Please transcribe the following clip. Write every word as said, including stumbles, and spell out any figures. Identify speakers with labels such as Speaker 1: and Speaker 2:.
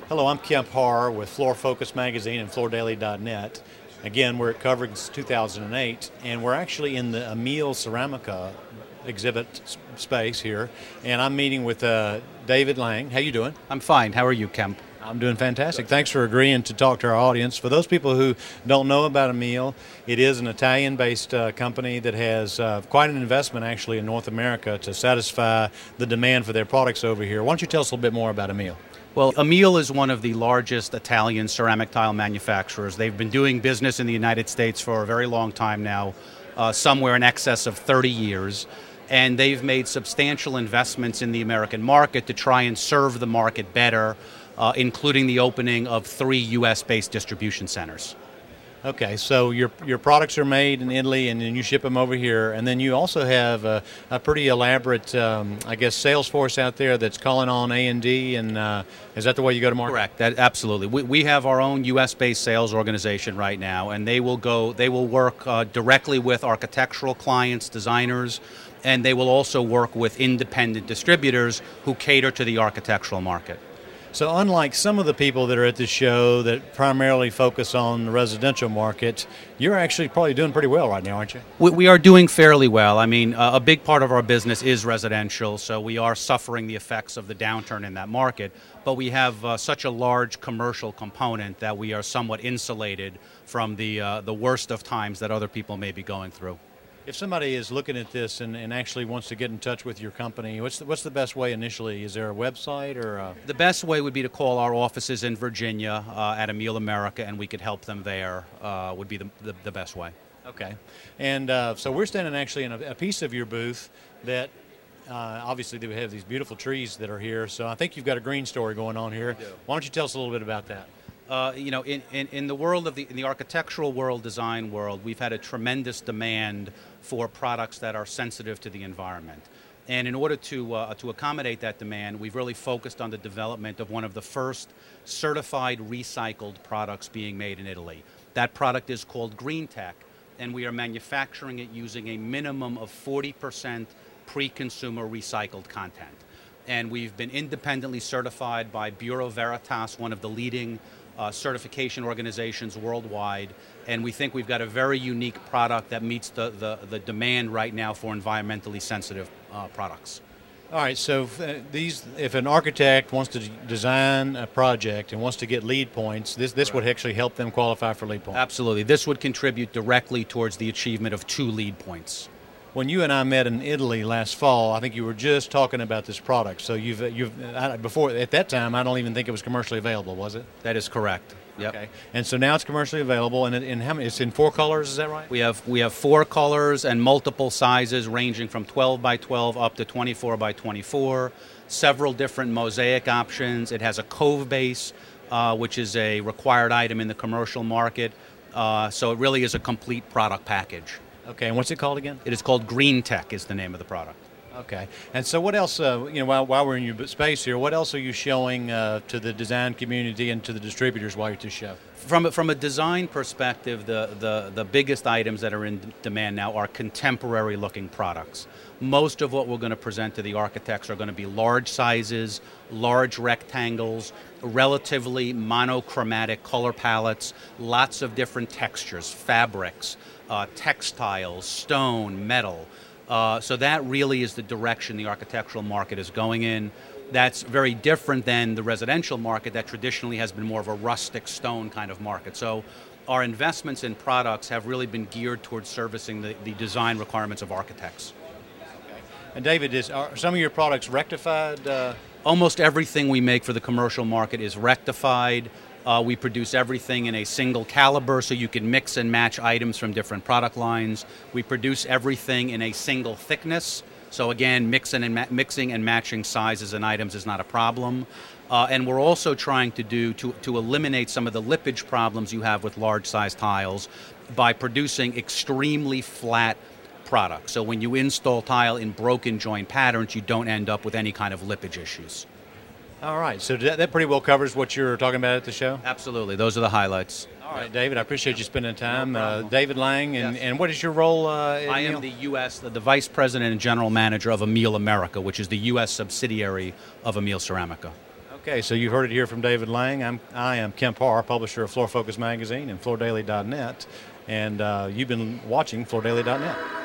Speaker 1: Hello, I'm Kemp Harr with Floor Focus Magazine and floor daily dot net. Again, we're at Coverings two thousand eight, and we're actually in the Emil Ceramica exhibit s- space here, and I'm meeting with uh, David Lang. How you doing?
Speaker 2: I'm fine. How are you, Kemp?
Speaker 1: I'm doing fantastic. Thanks for agreeing to talk to our audience. For those people who don't know about Emil, it is an Italian-based uh, company that has uh, quite an investment actually in North America to satisfy the demand for their products over here. Why don't you tell us a little bit more about Emil?
Speaker 2: Well, Emil is one of the largest Italian ceramic tile manufacturers. They've been doing business in the United States for a very long time now, uh, somewhere in excess of thirty years. And they've made substantial investments in the American market to try and serve the market better, uh, including the opening of three U S-based distribution centers.
Speaker 1: Okay, so your your products are made in Italy, and then you ship them over here, and then you also have a, a pretty elaborate, um, I guess, sales force out there that's calling on A and D, and uh, is that the way you go to market?
Speaker 2: Correct. That, absolutely. We, we have our own U S-based sales organization right now, and they will go. They will work uh, directly with architectural clients, designers, and they will also work with independent distributors who cater to the architectural market.
Speaker 1: So unlike some of the people that are at this show that primarily focus on the residential market, you're actually probably doing pretty well right now, aren't you?
Speaker 2: We, we are doing fairly well. I mean, uh, a big part of our business is residential, so we are suffering the effects of the downturn in that market, but we have uh, such a large commercial component that we are somewhat insulated from the, uh, the worst of times that other people may be going through.
Speaker 1: If somebody is looking at this and, and actually wants to get in touch with your company, what's the, what's the best way initially? Is there a website or? A...
Speaker 2: The best way would be to call our offices in Virginia uh, at Emil America, and we could help them there. Uh, would be the, the the best way.
Speaker 1: Okay, and uh, so we're standing actually in a, a piece of your booth that. Uh, obviously, we have these beautiful trees that are here, so I think you've got a green story going on here. Why don't you tell us a little bit about that?
Speaker 2: Uh, you know, in, in, in the world of the in the architectural world, design world, we've had a tremendous demand for products that are sensitive to the environment. And in order to uh, to accommodate that demand, we've really focused on the development of one of the first certified recycled products being made in Italy. That product is called GreenTech, and we are manufacturing it using a minimum of forty percent pre-consumer recycled content. And we've been independently certified by Bureau Veritas, one of the leading uh, certification organizations worldwide, and we think we've got a very unique product that meets the, the, the demand right now for environmentally sensitive uh, products.
Speaker 1: All right, so if, uh, these, if an architect wants to d- design a project and wants to get LEED points, this, this would actually help them qualify for LEED points.
Speaker 2: Absolutely. This would contribute directly towards the achievement of two LEED points.
Speaker 1: When you and I met in Italy last fall, I think you were just talking about this product. So you've you've I, before at that time, I don't even think it was commercially available, was it?
Speaker 2: That is correct. Yep.
Speaker 1: Okay. And so now it's commercially available, and it, in how many? It's in four colors. Is that right?
Speaker 2: We have we have four colors and multiple sizes, ranging from twelve by twelve up to twenty-four by twenty-four. Several different mosaic options. It has a cove base, uh, which is a required item in the commercial market. Uh, so it really is a complete product package.
Speaker 1: Okay, and what's it called again?
Speaker 2: It is called GreenTech is the name of the product.
Speaker 1: Okay, and so what else, uh, you know, while, while we're in your space here, what else are you showing uh, to the design community and to the distributors while you're at the show?
Speaker 2: From a, from a design perspective, the, the, the biggest items that are in demand now are contemporary-looking products. Most of what we're going to present to the architects are going to be large sizes, large rectangles, relatively monochromatic color palettes, lots of different textures, fabrics, uh, textiles, stone, metal. Uh, so that really is the direction the architectural market is going in. That's very different than the residential market that traditionally has been more of a rustic stone kind of market. So our investments in products have really been geared towards servicing the, the design requirements of architects.
Speaker 1: Okay. And David, is are some of your products rectified? Uh...
Speaker 2: Almost everything we make for the commercial market is rectified. Uh, we produce everything in a single caliber, so you can mix and match items from different product lines. We produce everything in a single thickness. So again, mixing and, ma- mixing and matching sizes and items is not a problem. Uh, and we're also trying to do to, to eliminate some of the lippage problems you have with large size tiles by producing extremely flat products. So when you install tile in broken joint patterns, you don't end up with any kind of lippage issues.
Speaker 1: All right, so that, that pretty well covers what you're talking about at the show?
Speaker 2: Absolutely. Those are the highlights.
Speaker 1: All right, David, I appreciate you spending time.
Speaker 2: No
Speaker 1: uh, David Lang, and,
Speaker 2: Yes.
Speaker 1: and what is your role? Uh,
Speaker 2: I am the U S, the, the Vice President and General Manager of Emil America, which is the U S subsidiary of Emil Ceramica.
Speaker 1: Okay, so you heard it here from David Lang. I'm, I am Kemp Harr, publisher of Floor Focus Magazine and Floor Daily dot net, and uh, you've been watching Floor Daily dot net.